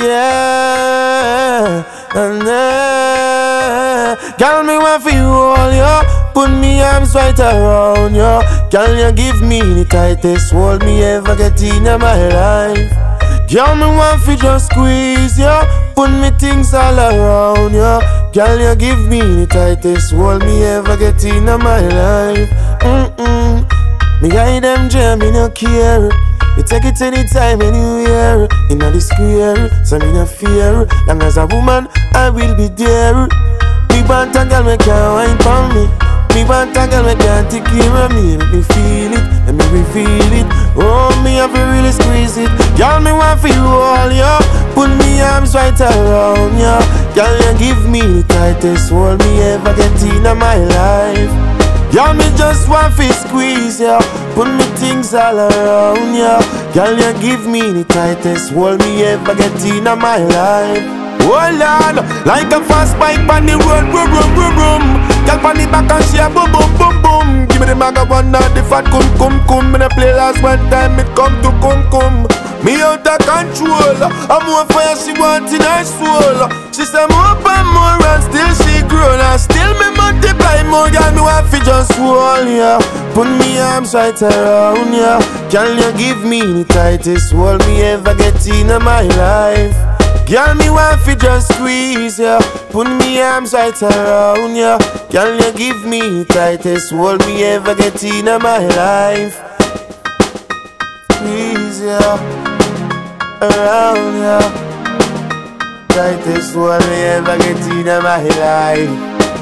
Yeah, and girl, me want for you all, yo. Put me arms right around you. Girl, you give me the tightest hold me ever get in my life. Girl, me want for just squeeze you. Put me things all around you. Girl, you give me the tightest hold me ever get in my life. Me guide them jam, me no care. You take it anytime, anywhere. Inna the square, so me no fear. Long as a woman, I will be there. Me want a girl, me can't wine for me. Me want a girl, me can't take care of me. Let me feel it, let me reveal it. Oh, me have to really squeeze it. Girl, me want for you all, yo. Put me arms right around you. Girl, you give me the tightest hold me ever get in my life. Girl, me just want to squeeze ya. Put me things all around ya. Girl, you give me the tightest hold me ever get in my life. Hold on, like a fast bike on the road, boom, boom, boom, boom. Girl, on the back and she a boom, boom, boom, boom. Give me the maga one, not the fat cum, cum, cum. Me the play last one time, it come to cum, cum. Me out of control, I'm more fire she want in her soul. She say more and more and still she grown. And still me multiply more, girl, me want fi just hold ya. Put me arms right around ya. Girl, you give me the tightest hold me ever get in my life. Girl, me want fi just squeeze ya. Put me arms right around ya. Girl, you give me the tightest hold me ever get in my life. Squeeze ya around ya. Tightest hold me ever get in my life.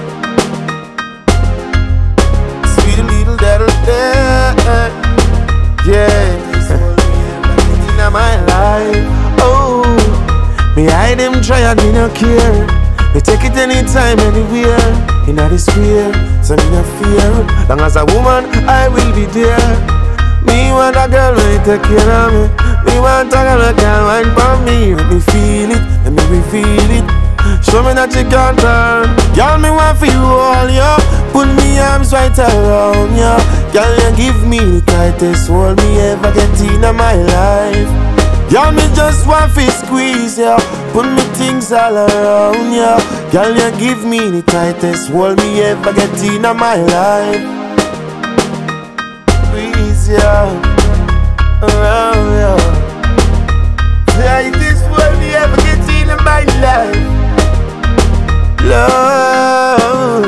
Sweet little devil there. Yeah, in my life. Oh, me hide them try and me no care. Me take it anytime, anywhere. Inna the square, so me no fear. Long as a woman, I will be there. Me want a girl when take care of me. Me want a girl that can wine for me. Let me feel it, let me reveal it. Show me that you can turn. Girl, me want for you all, yo. Put me arms right around you. Girl, you give me the tightest hold me ever get in my life. Girl, me just want to squeeze ya. Put me things all around ya. Girl, you give me the tightest hold me ever get in my life. Squeeze ya around ya. Tightest hold me ever get in my life. Love,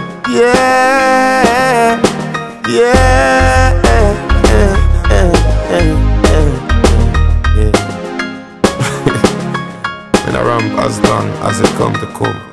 yeah, yeah. When a ramp as long as it come to come.